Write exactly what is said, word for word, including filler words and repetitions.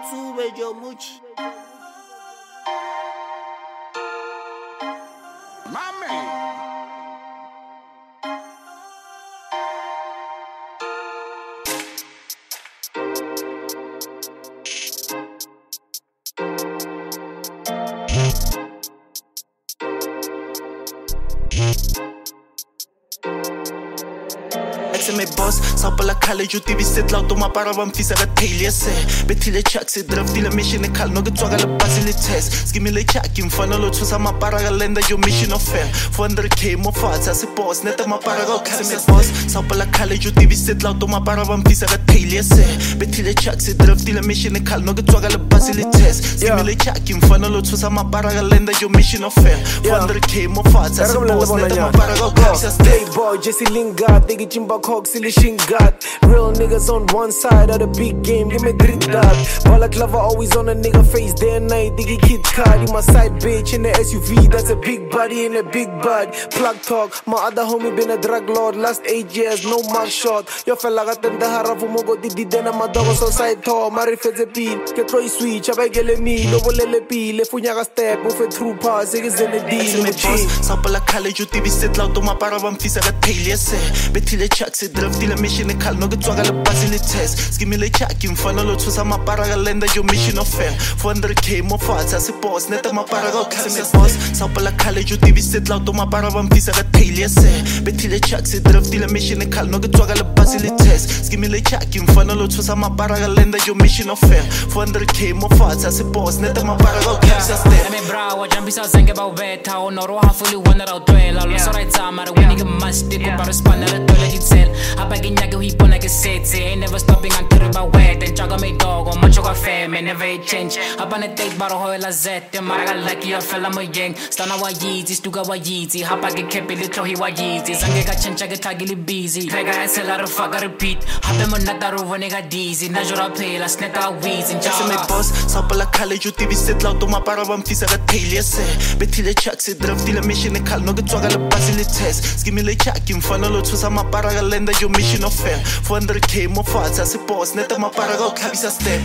tsube jo muchi. My man. Se me boss, sau pe la cale, eu tiviset la automat para vam fisa ga tailor se. Betile chak se draft la mission e cal no ga tsoga la basile test. Skimi le chak in fana lo tsusa ma para ga lenda yo mission of fair. four hundred K mo fatsa se boss, neta ma para ga ka se me boss, sau pe la cale, eu tiviset la automat para vam fisa ga tailor se. Betile chak se draft la mission e cal no ga tsoga la basile test. Skimi le chak in fana lo tsusa ma para ga lenda yo mission of fair. four hundred K mo fatsa se boss, neta ma para ga ka se Playboy, Jesse Lingard, Diggy Jimba Cox, Silly Shingat. Real niggas on one side of the big game, give me grit that. Balaclava always on a nigga face, day and night, Diggy Kid Card. You my side bitch in the S U V, that's a big body in a big bud. Plug talk, my other homie been a drug lord, last eight years, no mug shot. Yo fella got them the harafu mogo didi dena my dog so side talk, Mari feze pin, get Troy switch, abegele me, lobo lele pi, le funyaga step, ufe true pass, niggas in the deal, me boss, sau pe la cale, eu tiviset la automat para vam fisa ga tailor se. Betile chak se draft la mission e cal no ga tsoga la basile test. Skimi le chak in fana lo tsusa ma para ga lenda yo mission of fair. four hundred K mo fatsa se boss, neta ma para ga ka se me boss, sau pe la cale, eu tiviset la automat para vam fisa ga tailor se. Betile chak se draft la mission e cal no ga tsoga la basile test. Skimi le chak in fana lo tsusa ma para ga lenda yo mission of fair. four hundred K mo fatsa se boss, neta ma para ga ka se step. Me bravo, jambisa zenge ba ubeta, onoro hafuli wonder out twela. Lo sorai tsama, winning a must, did para spanner toilet itself. Hapa ginyage hipona ke setse, ain't never stopping until ba wet. And chaga me dog, on macho ka fame, never change. Hapa ne take baro hoela zette, maraga lucky ya fella mo yang. Stana wa yeezy, stuga wa yeezy, hapa ge kepi li tohi wa yeezy. Zange ka chencha ge tagili busy, pega esela rufaga repeat. Hapa mo nataru vone ga dizzy, najura pela sneta wheezy. Se me boss, sau pe la cale, eu tiviset la automat para vam fisa ga tailor se. Betile chak se draft la mission e cal no ga tsoga la basile test. Skimi le chak in fana lo tsusa ma para ga lenda yo mission of fair. four hundred K mo fatsa se boss, neta ma para ga ka bisa step.